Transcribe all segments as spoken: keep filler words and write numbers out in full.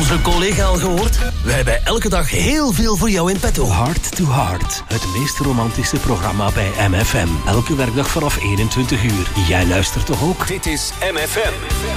onze collega al gehoord? We hebben elke dag heel veel voor jou in petto. Heart to Heart, het meest romantische programma bij M F M. Elke werkdag vanaf eenentwintig uur. Jij luistert toch ook? Dit is M F M.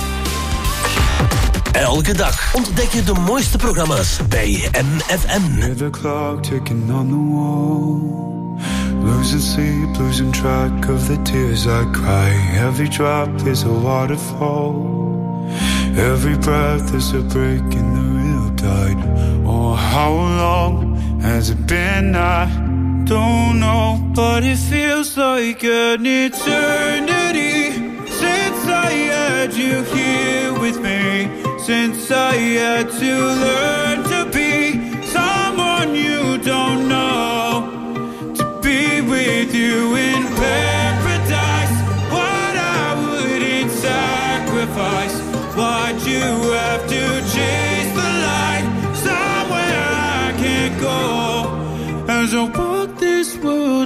Elke dag ontdek je de mooiste programma's bij M F M. Hear the clock ticking on the wall. Losing sleep, losing track of the tears I cry. Every drop is a waterfall. Every breath is a break in the real tide. Oh, how long has it been? I don't know, but it feels like an eternity since I had you here with me. Since I had to learn to be someone you don't know, to be with you in paradise. What I wouldn't sacrifice. Why'd you have to chase the light somewhere I can't go? As I walk this world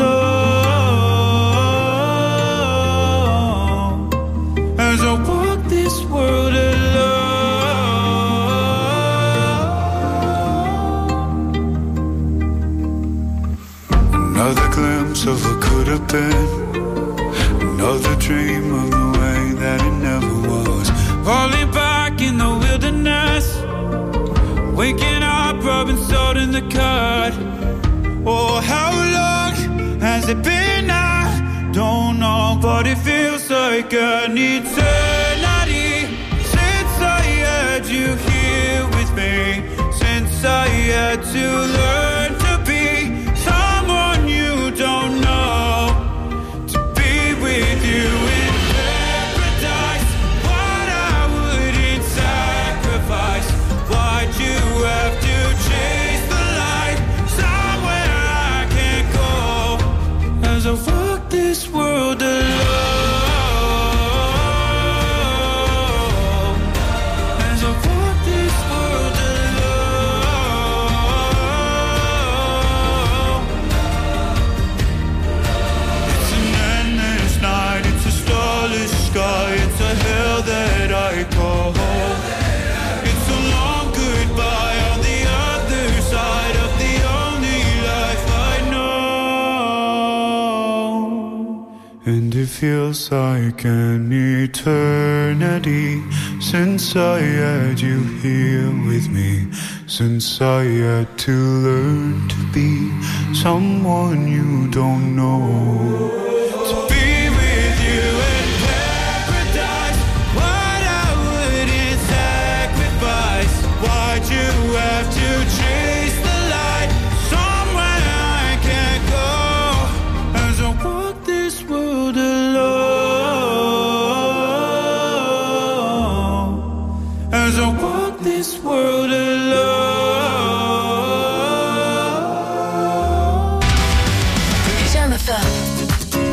alone, as I walk this world alone. Another glimpse of what could have been. Another dream of the way that it never was. Falling back in the wilderness, waking up, rubbing salt in the cut. Oh, how long has it been? I don't know, but it feels like an eternity since I had you here with me. Since I had to learn to be someone you don't know, to be with you in paradise. What I wouldn't sacrifice. Why'd you have to chase the light somewhere I can't go? As I walk this world alone, as I walk this world alone. It's an endless night, it's a starless sky, it's a hell that I call home. It's a long goodbye on the other side of the only life I know. And it feels like an eternity since I had you here with me. Since I had to learn to be someone you don't know. To be with you in paradise. What I wouldn't sacrifice. Why'd you have to chase the light somewhere I can't go? As I walk this world alone, as I walk this world alone. Jam F M.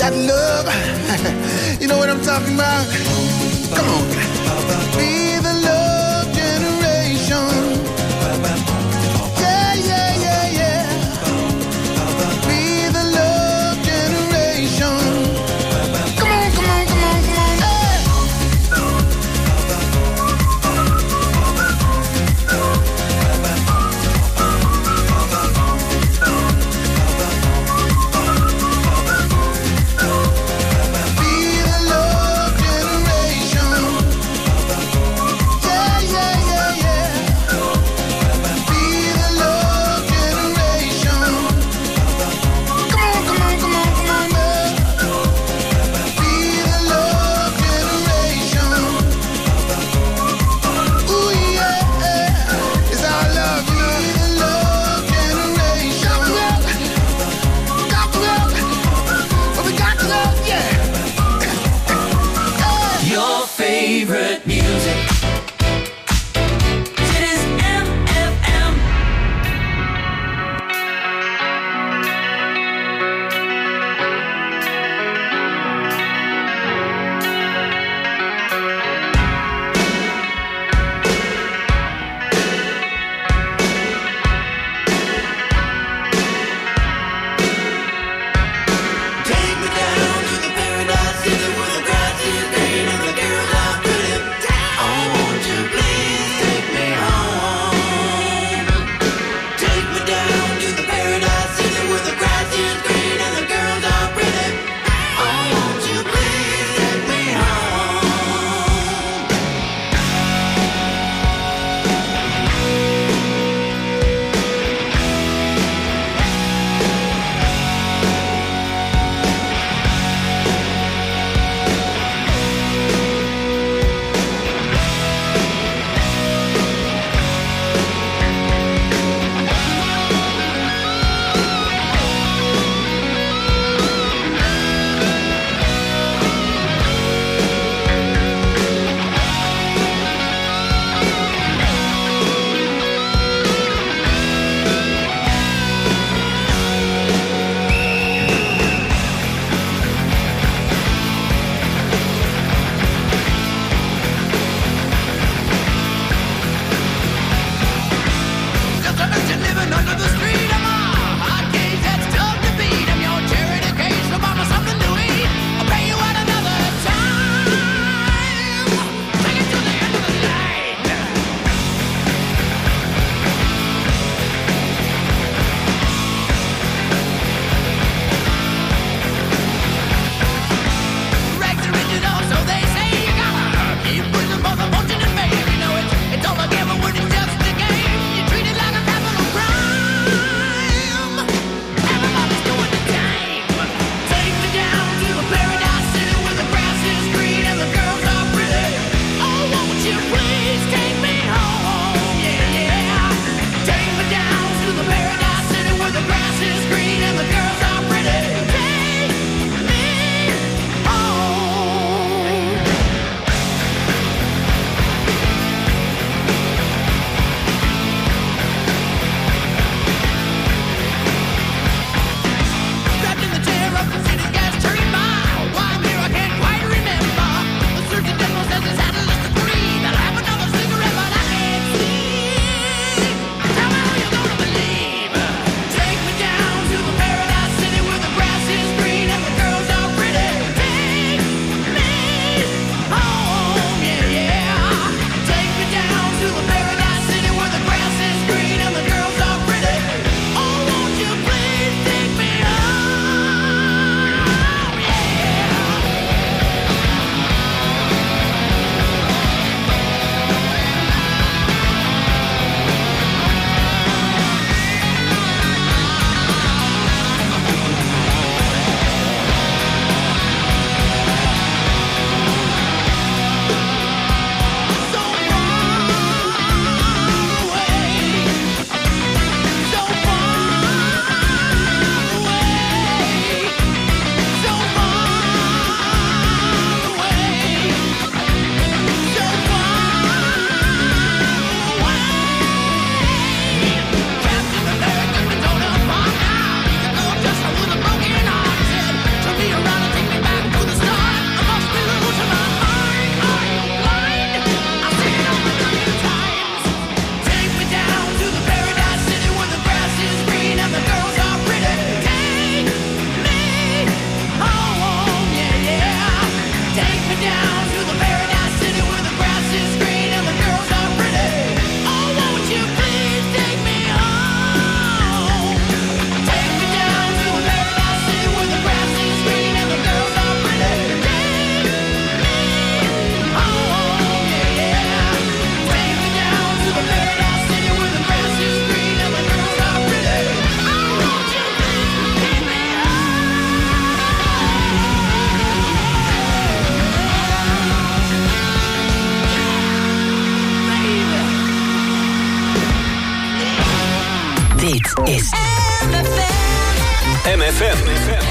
that love. You know what I'm talking about? Come on. Be the love generation. Yeah, yeah, yeah, yeah. Be the love generation. Come on, come on, come on, come on. Hey. Be the love generation. Dit is M F M.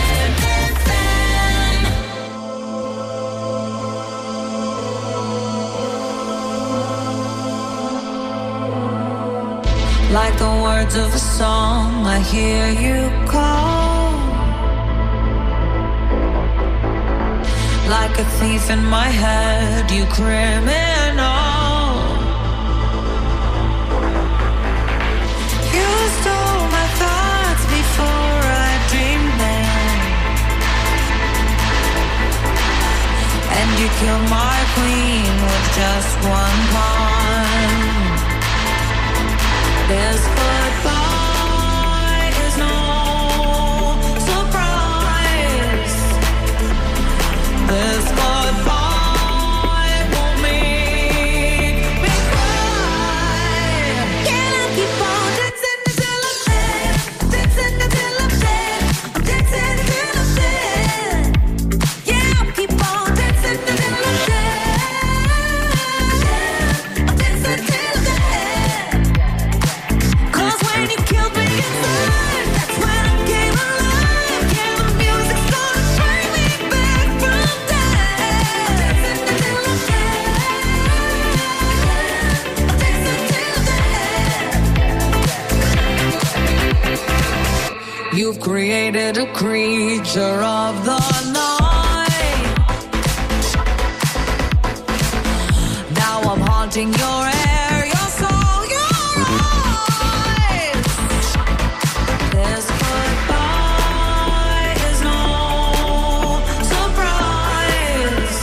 Like the words of a song, I hear you call. Like a thief in my head, you criminal. You stole my thoughts before I dreamed them, and you killed my queen with just one pawn. This goodbye is no surprise. This goodbye won't make me cry. Can I keep on dancing until I'm dead? Dancing until I'm dead. I'm dancing until I'm dead. Yeah, I'll keep on dancing until I'm dead. I'm dancing till I'm dead. When you killed me inside, that's when I came alive. Yeah, the music's gonna bring me back from death. Dancing until I'm dead. Dancing until dead. You've created a creature of the night. Now I'm haunting your air, your soul, your eyes. This goodbye is no surprise.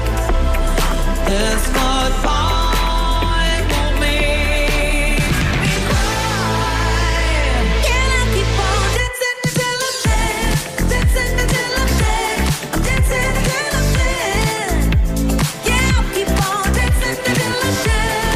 This goodbye won't make me cry. Can I keep on dancing until I'm dead? Dancing until I'm dead. I'm dancing until I'm dead. Yeah, I'll keep on dancing until I'm dead.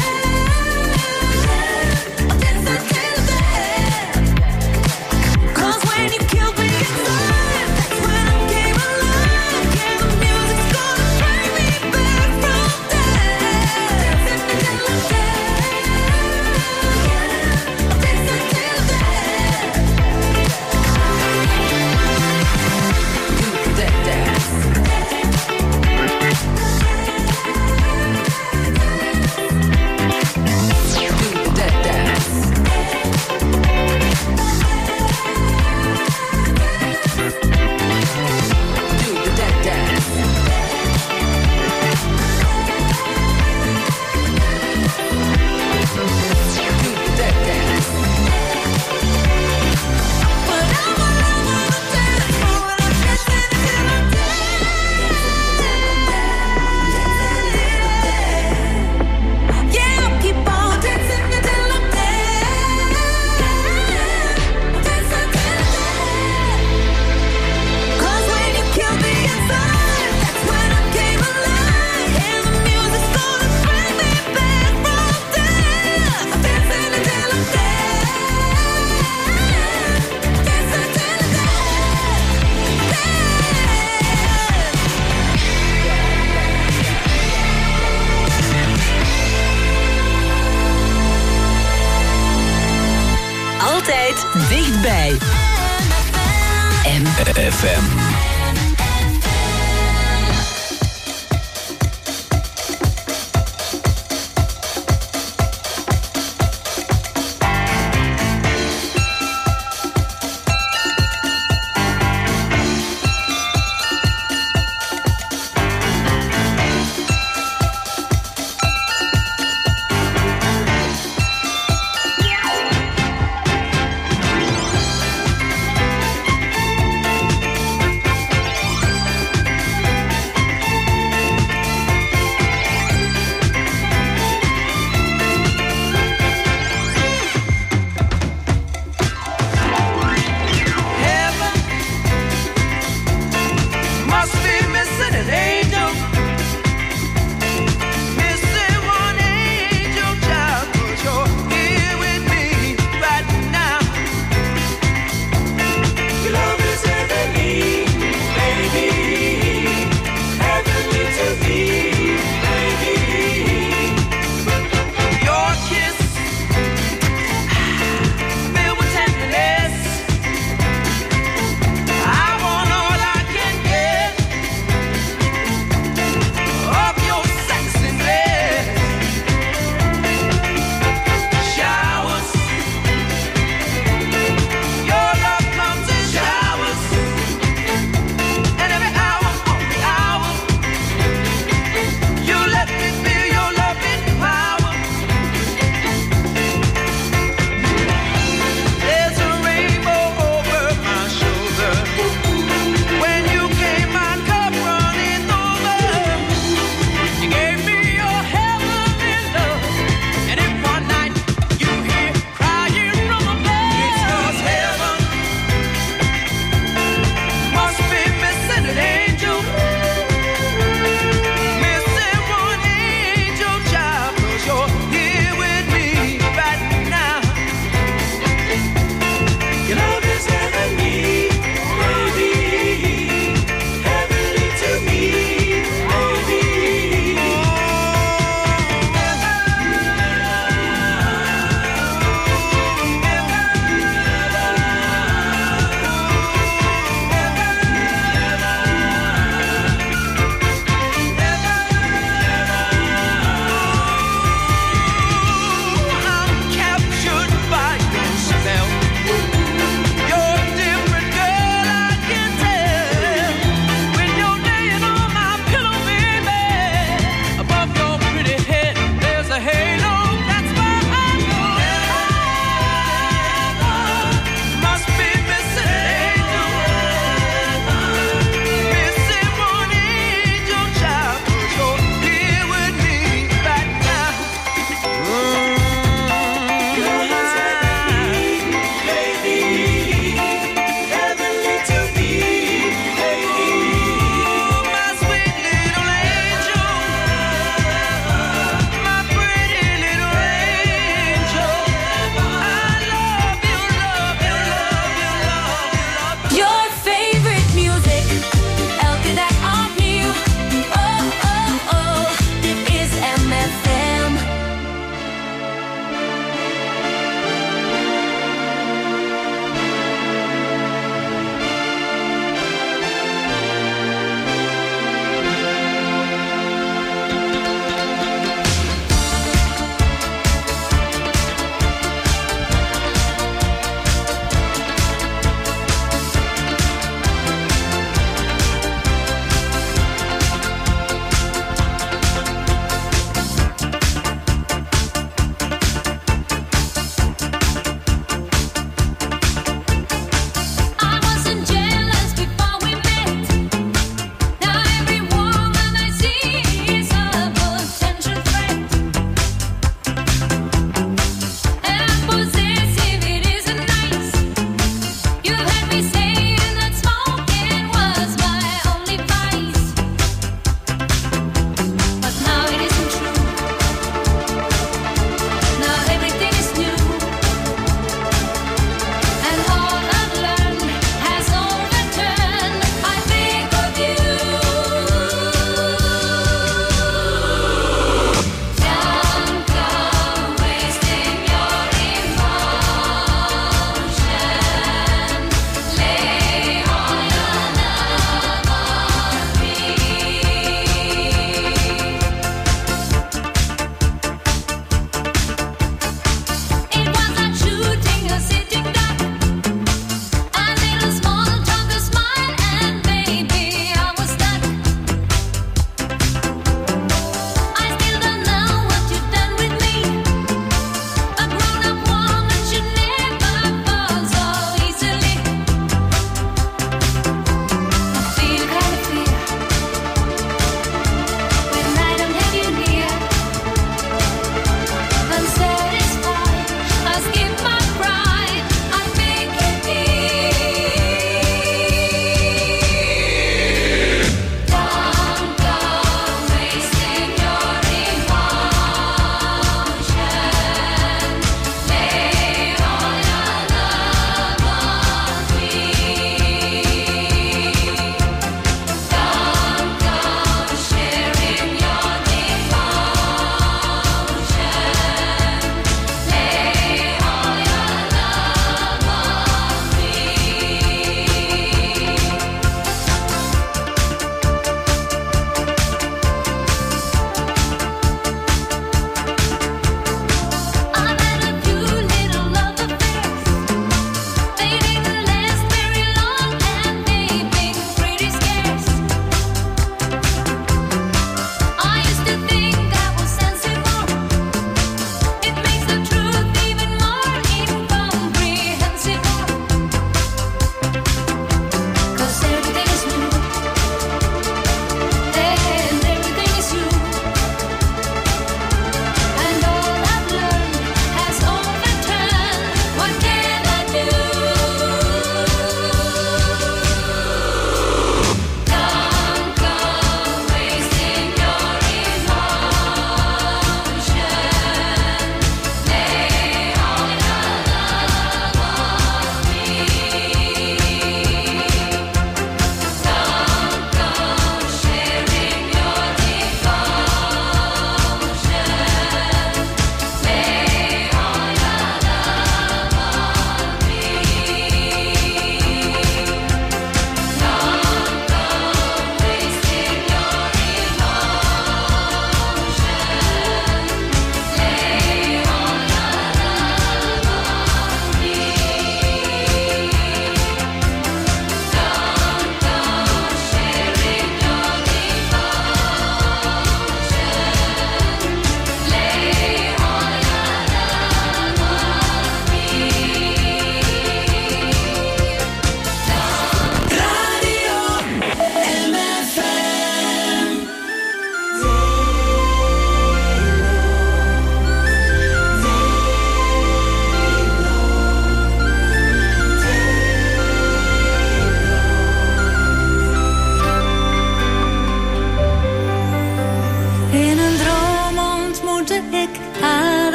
I'm dancing till I'm dead. 'Cause when you killed me inside, that's when I came alive. Yeah, the music's gonna bring me back from death. Dancing until I'm dead. I'm dancing till I'm dead. Do that dance. Do that dance. Do the dead dance. Do the dead dance. But I'm all over the dance floor and I'm dancing until I'm dead. Yeah, I'll keep on dancing until I'm dead. Dancing till I'm dead. 'Cause when you killed me inside, that's when I came alive. Yeah, the music's gonna bring me back from death. Dancing until I'm dead. Dancing till I'm dead. altijd dichtbij. M F M.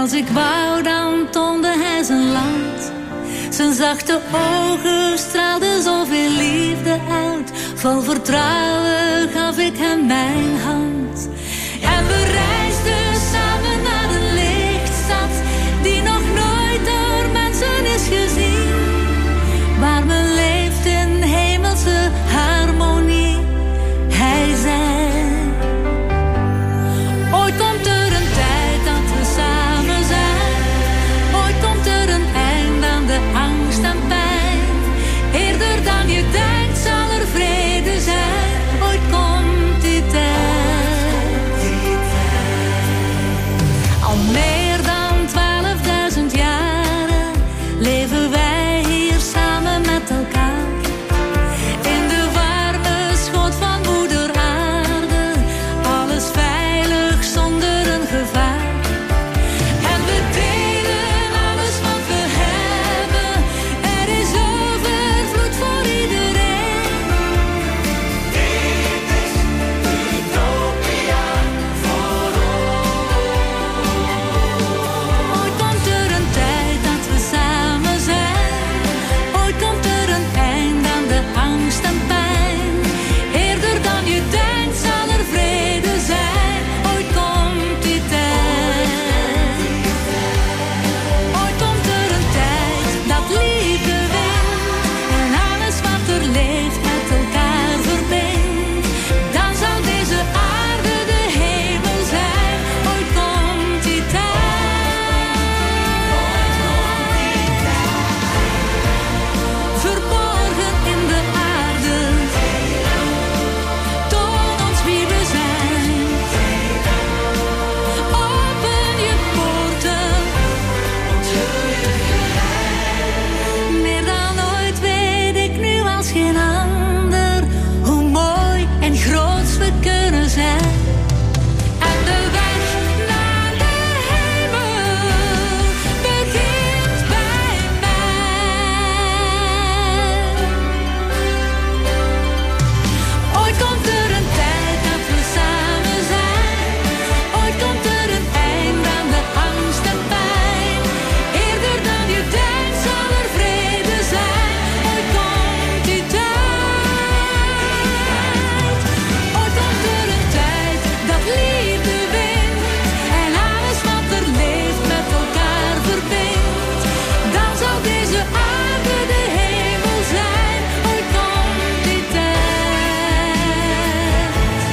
als ik wou, dan toonde hij zijn land. Zijn zachte ogen straalden zoveel liefde uit. Vol vertrouwen gaf ik hem mijn hand. En we reisden samen naar de lichtstad, die nog nooit door mensen is gezien. Waar men leeft in hemelse harmonie. Hij zei, ooit komt er een tijd dat we samen zijn. Ooit komt er een eind aan de angst en pijn. Eerder dan je denkt zal er vrede zijn. Ooit komt die tijd. Al meer dan twaalfduizend jaren leven wij hier samen met elkaar. In de warme schoot van moeder aarde. Alles veilig zonder een gevaar. En we delen alles wat we hebben. Er is overvloed voor iedereen. Dit is Utopia voor ons. Ooit komt er een tijd dat we samen zijn. Ooit komt er een eind aan de angst en pijn. Eerder dan je denkt zal er vrede zijn. Ooit komt die tijd. Ooit komt er een tijd dat liefde wint. En alles wat er leeft met elkaar verbindt. Dan zal deze aarde de hemel zijn. Ooit komt die tijd. Verborgen in de aarde. Toon ons wie we zijn. Open je poorten. Meer dan ooit weet ik nu als geen ander hoe mooi en groot we kunnen zijn. En de weg naar de hemel begint bij mij. Ooit komt er een tijd dat we samen zijn. Ooit komt er een eind aan de angst en pijn. Eerder dan je denkt zal er vrede zijn. Ooit komt die tijd. Ooit komt er een tijd dat liefde wint. En alles wat er leeft met elkaar verbindt. Dan zal deze aarde de hemel zijn. Ooit komt die tijd.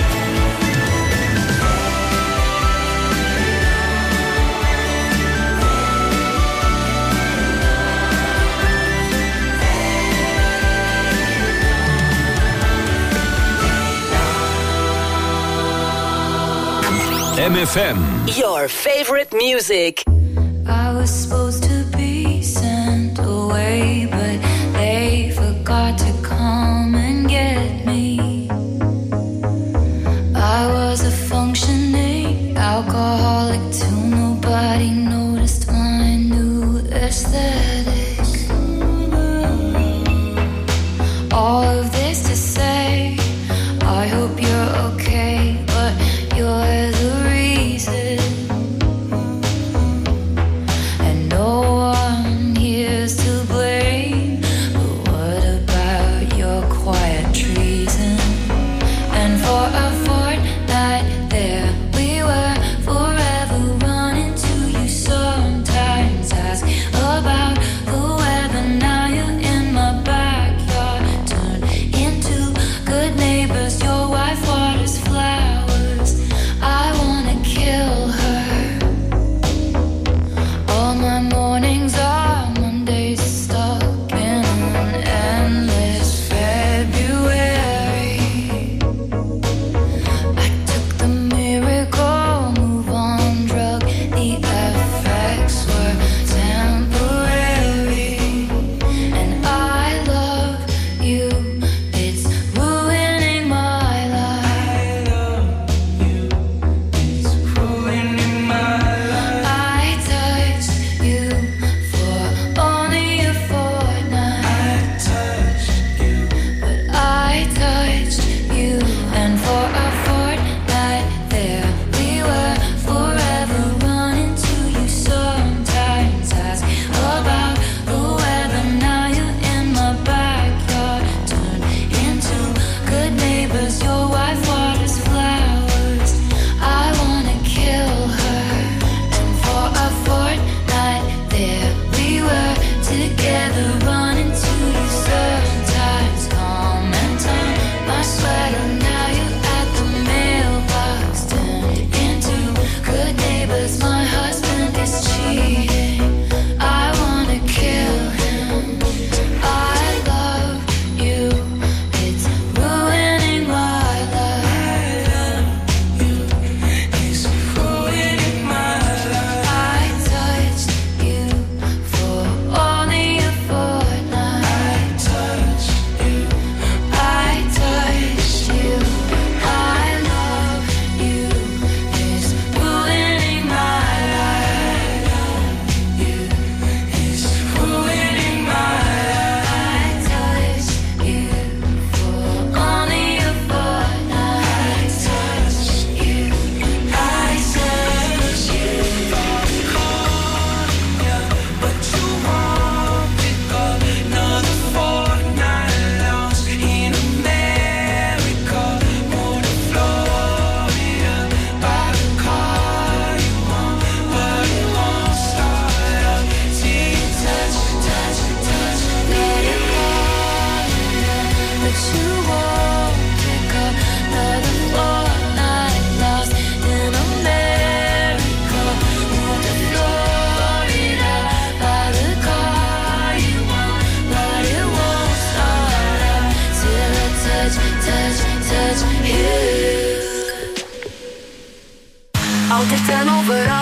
M F M. Your favorite music. I was supposed to be sent away, but they forgot to come and get me. I was a functioning alcoholic till nobody noticed my new aesthetic. All of this to say, I hope you're okay, but you're the reason. And no one here's to blame.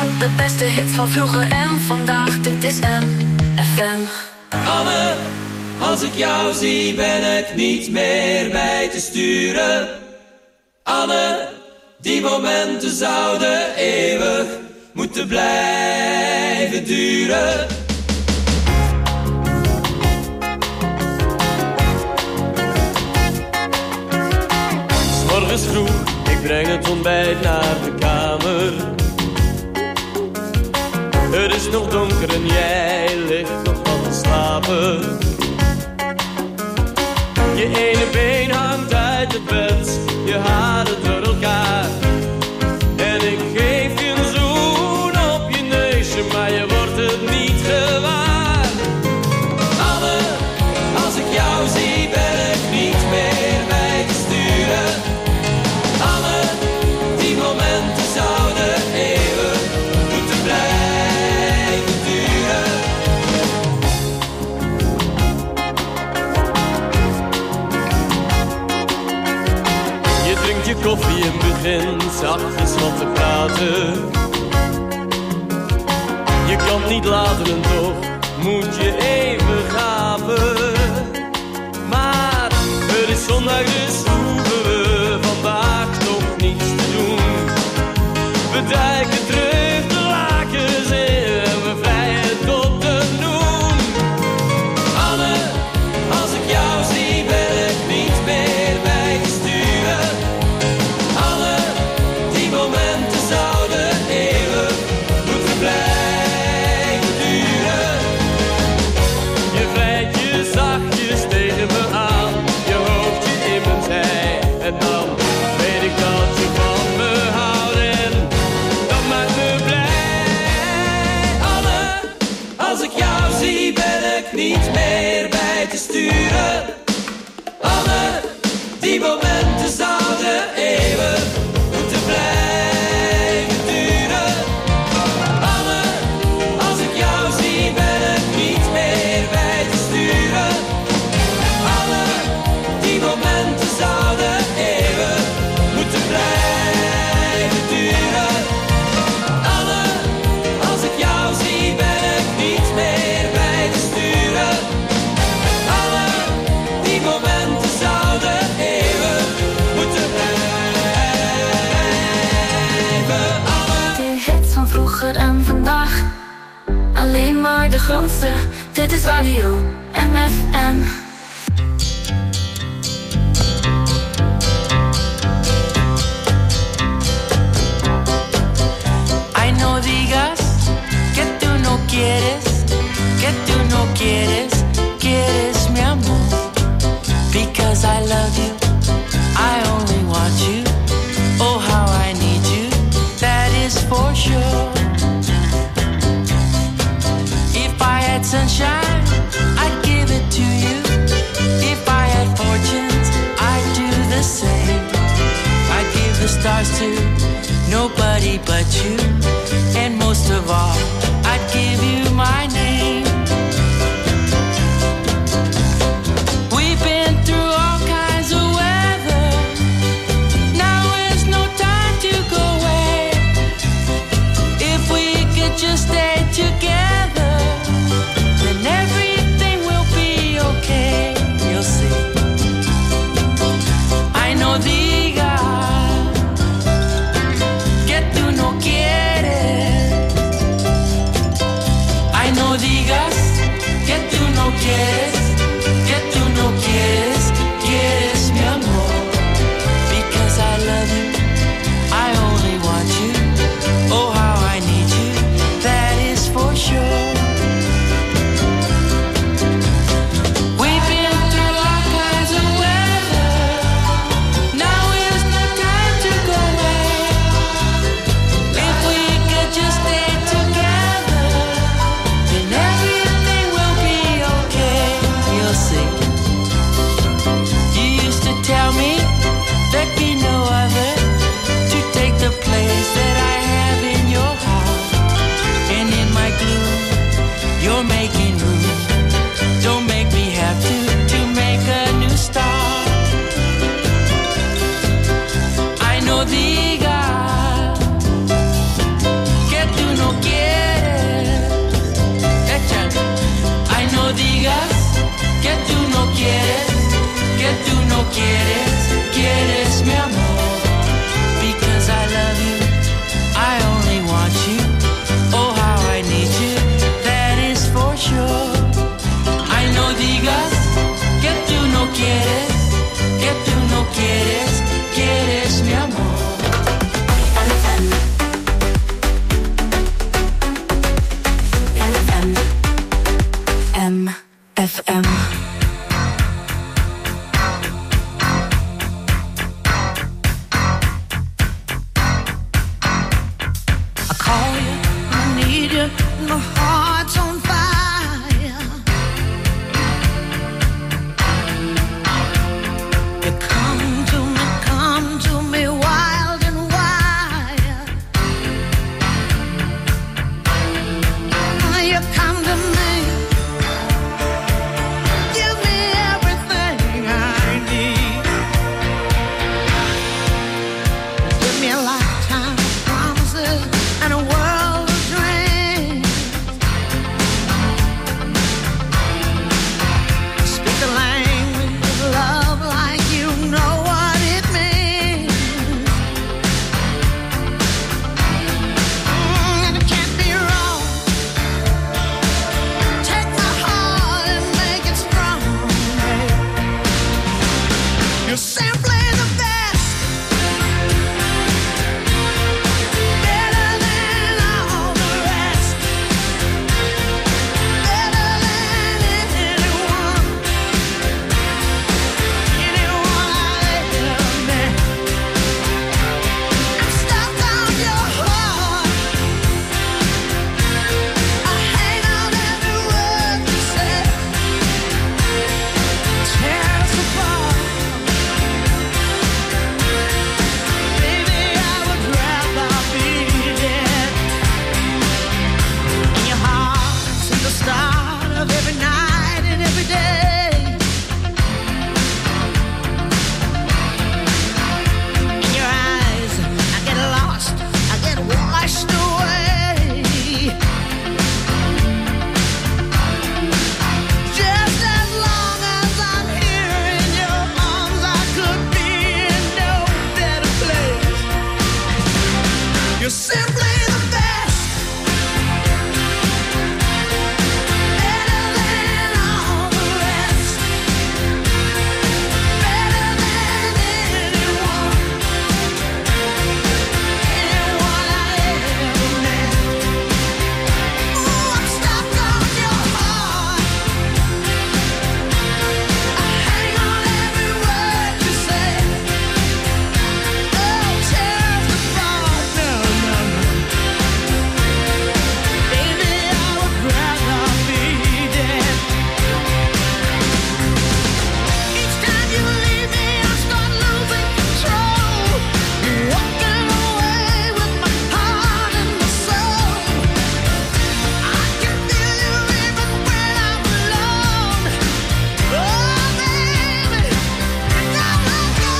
De beste hits van vroeger en vandaag, dit is M F M. Anne, als ik jou zie ben ik niet meer bij te sturen. Anne, die momenten zouden eeuwig moeten blijven duren. 'S Morgens vroeg, ik breng het ontbijt naar de kamer. Het is nog donker en jij ligt nog wat te slapen. Je ene been hangt uit het bed, je haren door elkaar. En ik geef je een zoen op je neusje, maar je wordt het niet gewaar. Anne, als ik jou zie ben ik niet meer bij te sturen. Anne, die momenten zouden eeuwig moeten blijven duren. Je drinkt je koffie en begint zachtjes wat te praten. Je kan niet laten en toch moet je even gapen. Maar het is zondag dus hoeven we vandaag nog niets te doen. We duiken terug de lakens in en we vrijen tot de noen. Anne, als ik jou zie ben ik niet meer bij te sturen. Anne, die momenten zouden eeuwig moeten blijven duren. Je vrijt je zachtjes tegen me aan, je hoofd je in mijn zij. En dan weet ik dat je van me houdt en dat maakt me blij. Anne, als ik jou zie ben ik niet meer bij te sturen. Anne, die momenten zouden eeuwig moeten blijven duren. Anne, als ik jou zie ben ik niet meer bij te sturen. Anne, die momenten zouden eeuwig moeten blijven duren. Anne, als ik jou zie ben ik niet meer bij te sturen. Anne, die momenten zouden eeuwig moeten blijven. Anne. De hits van vroeger en vandaag, alleen maar de grootste. Dit is radio M F M. Ay, no digas que tú no quieres, que tú no quieres, quieres mi amor. Because I love you, I only want you. Oh, how I need you, that is for sure. If I had sunshine, I'd give it to you. If I had fortunes, I'd do the same. I'd give the stars to nobody but you. And most of all, I'd give you my name. We've been through all kinds of weather. Now is no time to go away. If we could just stay together, then everything will be okay. You'll see. I know digas que tú no quieres. I know digas que tú no quieres, que tú no quieres, quieres mi amor. Because I love you, I only want you. Oh, how I need you, that is for sure. quieres, quieres mi amor. Because I love you, I only want you. Oh, how I need you, that is for sure. Ay, no digas que tú no quieres, que tú no quieres, quieres mi amor. M F M. I call you, I need you, my heart's on fire. You come to me, come to me wild and wild. You come to me, give me everything I need. Give me a lifetime of promises and a world of dreams. Speak the language of love like you know what it means. Mm, and it can't be wrong. Take my heart and make it strong. You're simply the best. Better than all the rest. Better than anyone. Anyone I ever met. I'm stuck on your heart. I hang on every word you say. Tear us apart. Baby, I would rather be dead. In your heart's in the start of every night and every day. In your eyes, I get lost, I get washed away. Just as long as I'm here in your arms, I could be in no better place. You're simply the best. Better than all the rest. Better than anyone. Anyone I ever met. Ooh, I'm stuck on your heart. I hang on every word you say. Oh, tear us apart. No, no, no. Baby, I would rather be dead. Each time you leave me, I start losing control. You're walking away with my heart and my soul. I can feel you even when I'm alone. Oh, baby, don't let go.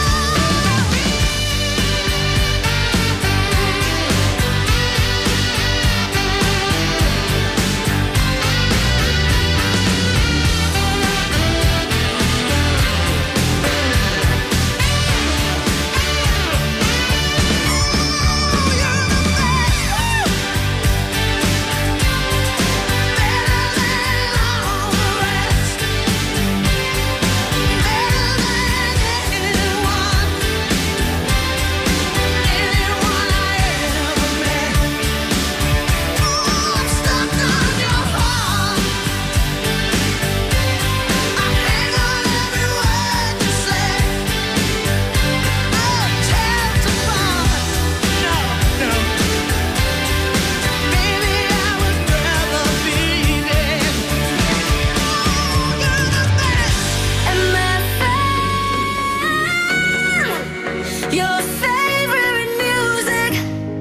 Your favorite music.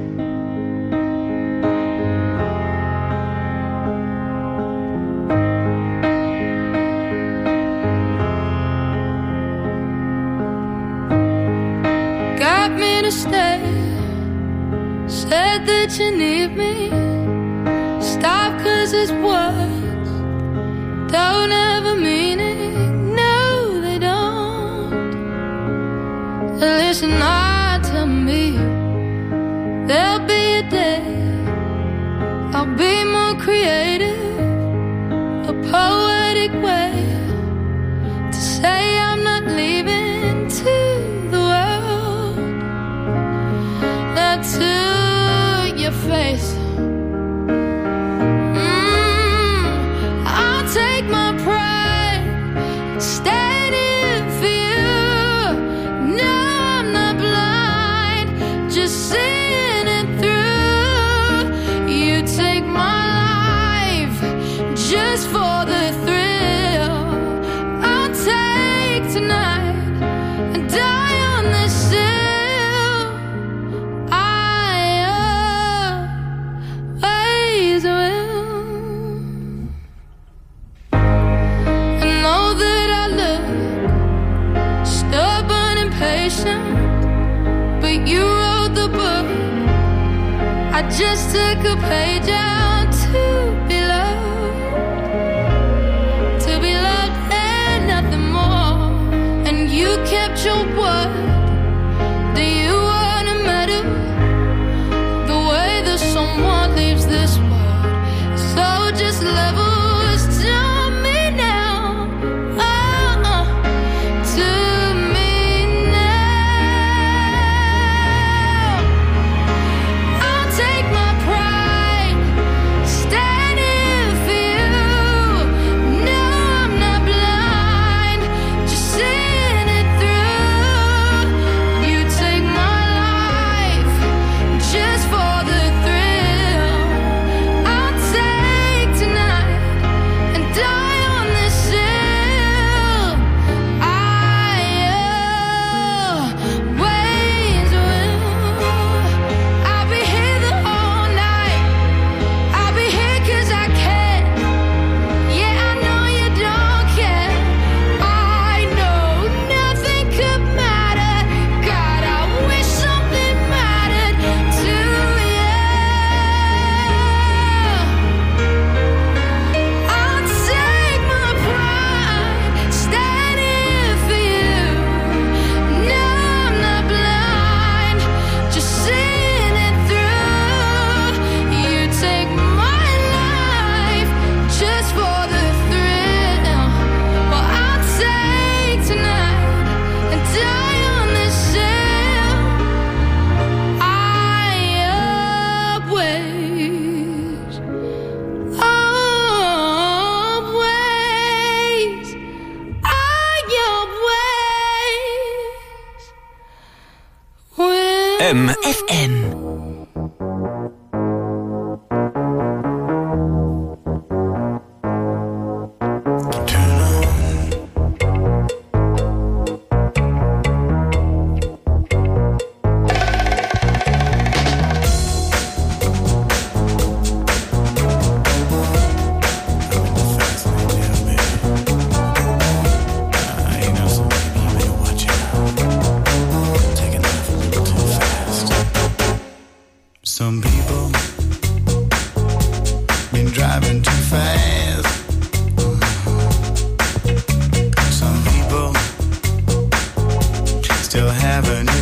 Got me to stay. Said that you need me. Stop 'cause it's words don't ever mean it. No, they don't. be more creative, a poetic way to say I'm not leaving to the world. Now to your face, mm, I'll take my pride, standing for you. No, I'm not blind, just seeing it through. You take my life just for the thrill. I'll take tonight and die on this hill. I always will. I know that I look stubborn and patient, but you wrote the book. I just took a page out to be loved, to be loved and nothing more. And you kept your word. Do you wanna matter the way that someone leaves this world? So just level us to me now, oh, uh, to me now. I'll take my pride, standing for you. No, I'm not blind, just seeing it through. You take my life just for the thrill. I'll take tonight and die on this hill. I always will. I'll be here the whole night. I'll be here 'cause I can. Yeah, I know you don't care. I know nothing could matter. God, I wish something mattered to you. I'll take my pride, standing for you. No, I'm not blind, just seeing it through. You take my life just for the thrill. Well, I'll take tonight and die on this hill. I always, always, I always will. M F M. Some people been driving too fast. Some people still having a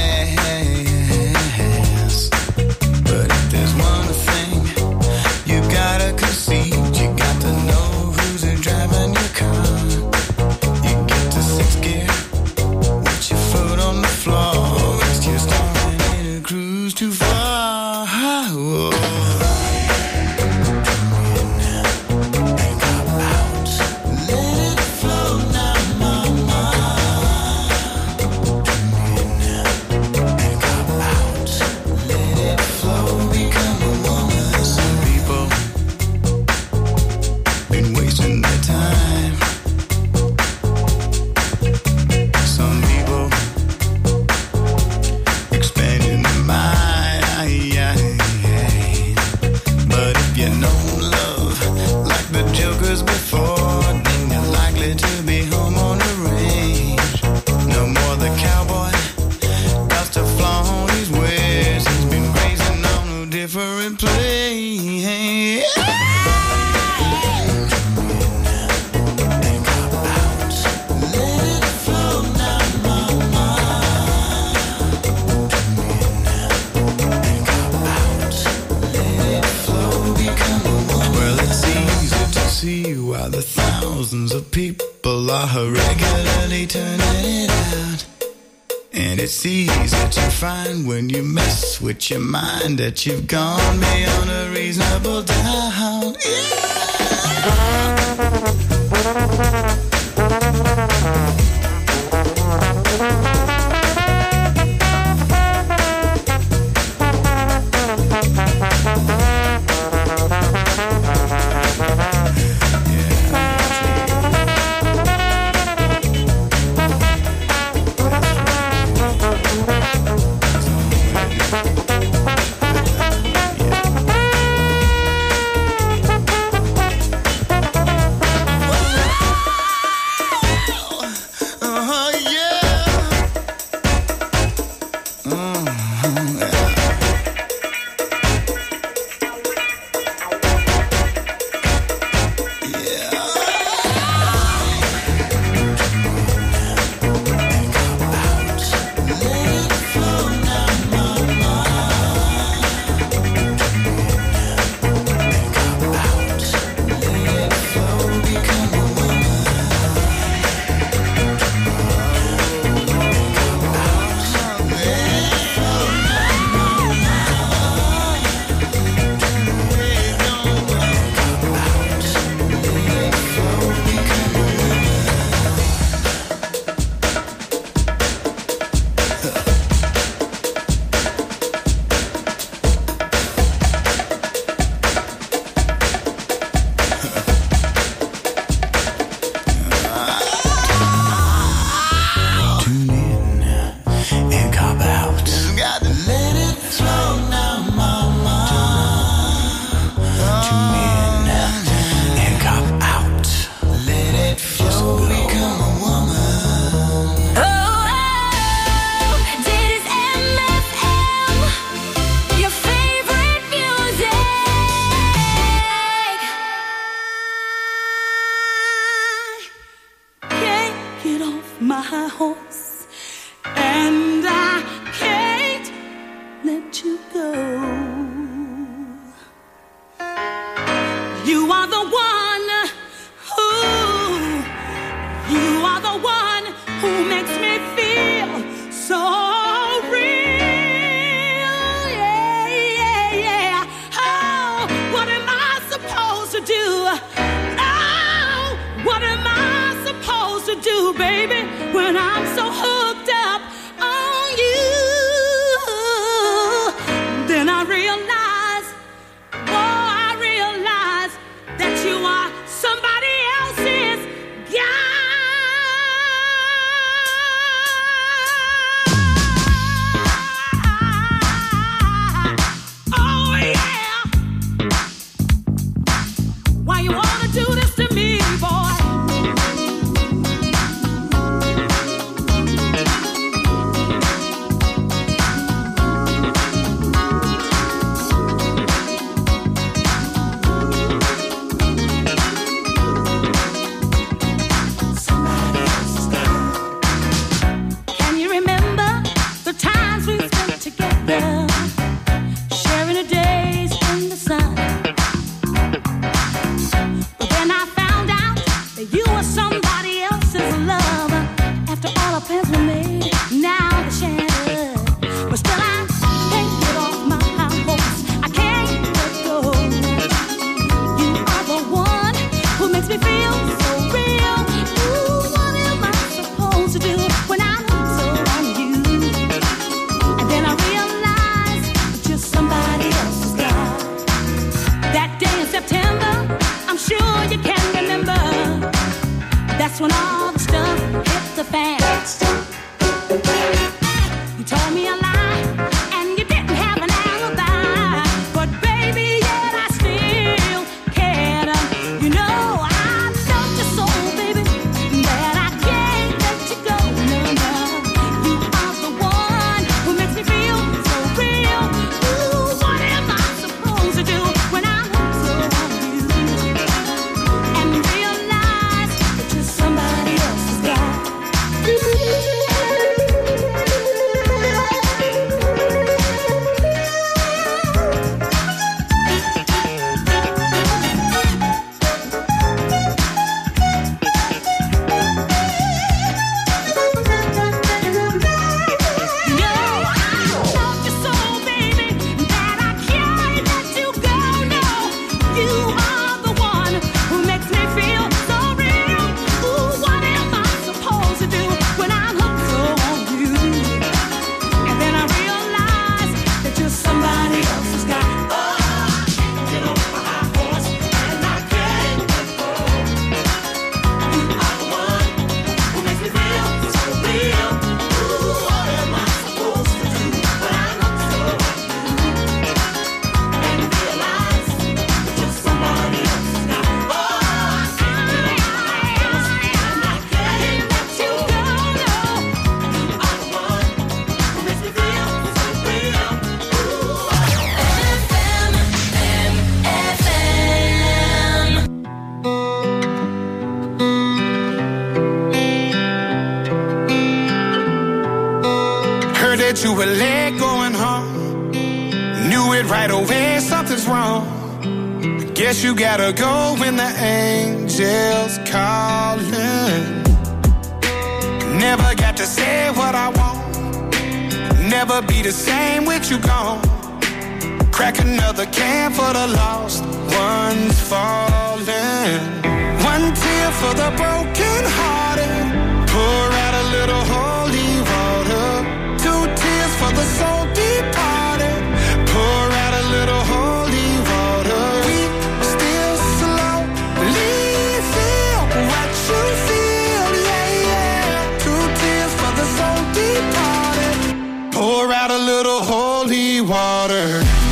gas. But if there's one thing you gotta concede, you got to know who's driving your car. You get to sixth gear with your foot on the floor, rest you're starting in a cruise too far. Whoa. Come here now. see why the thousands of people are regularly turning it out. And it's easy to find when you mess with your mind that you've gone beyond a reasonable doubt. Yeah. Do this to me, boy. you were late going home. Knew it right away, something's wrong. Guess you gotta go when the angels calling. Never got to say what I want. Never be the same with you gone. Crack another can for the lost ones falling. One tear for the broken hearted. Pour out a little holy water. Two tears for the soul departed. Pour out a little holy water. We still slowly feel what you feel, yeah, yeah. Two tears for the soul departed. Pour out a little holy water.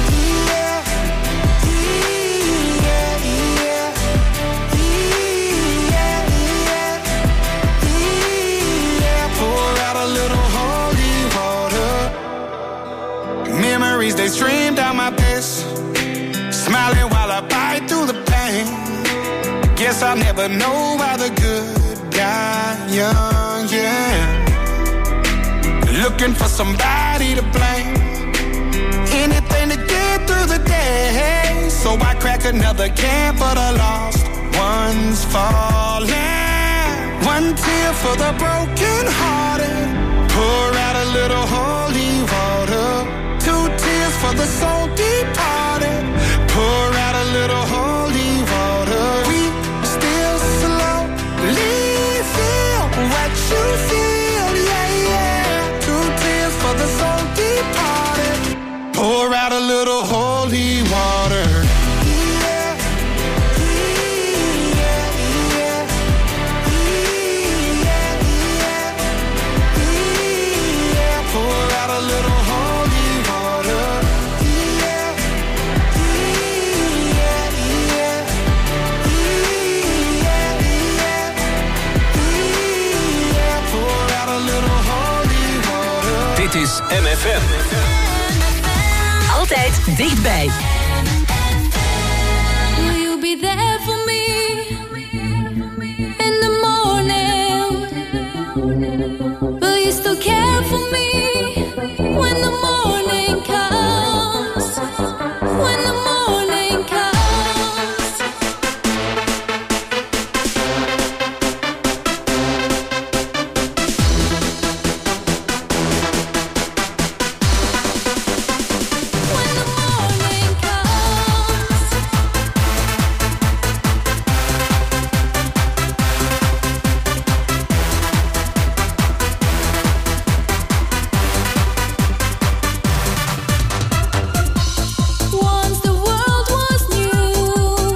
They stream down my face, smiling while I bite through the pain. Guess I'll never know why the good die young, yeah. Looking for somebody to blame. Anything to get through the day. So I crack another can for the lost ones falling. One tear for the broken hearted. Pour out a little holy water. Two tears for the soul departed. Pour out a little holy water. We still slowly feel what you feel, yeah, yeah. Two tears for the soul departed. Pour out a little holy water. Dit is M F M. Altijd dichtbij.